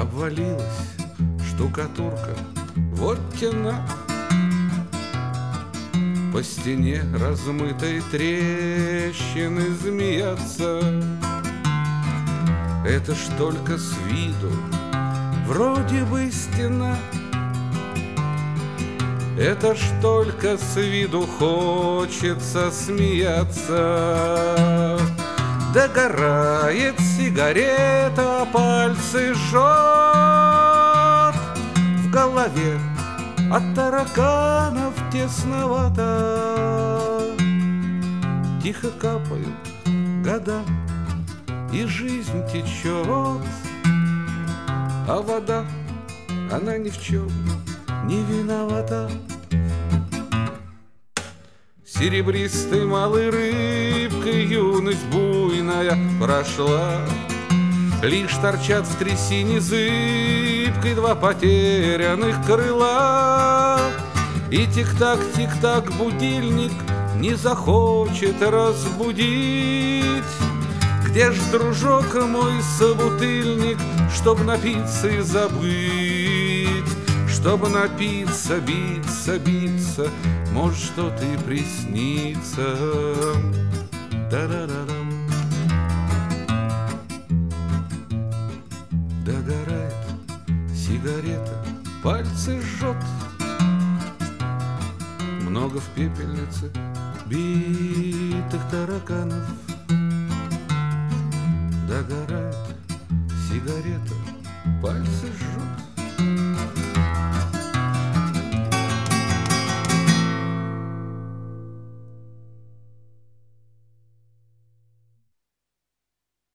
Обвалилась штукатурка, вот тена. По стене размытой трещины змеятся. Это ж только с виду вроде бы стена. Это ж только с виду хочется смеяться. Догорает сигарета, пальцы жжет. В голове от тараканов тесновато. Тихо капают года, и жизнь течет. А вода, она ни в чем не виновата. Серебристой малой рыбкой юность буйная прошла. Лишь торчат в трясине зыбкой два потерянных крыла. И тик-так, тик-так будильник не захочет разбудить. Где ж, дружок мой, собутыльник, чтоб напиться и забыть? Чтоб напиться, биться, биться, может, что-то и приснится. Да-да-да-дам. Догорает сигарета, пальцы жжет. Много в пепельнице битых тараканов. Догорает сигарета, пальцы жжет.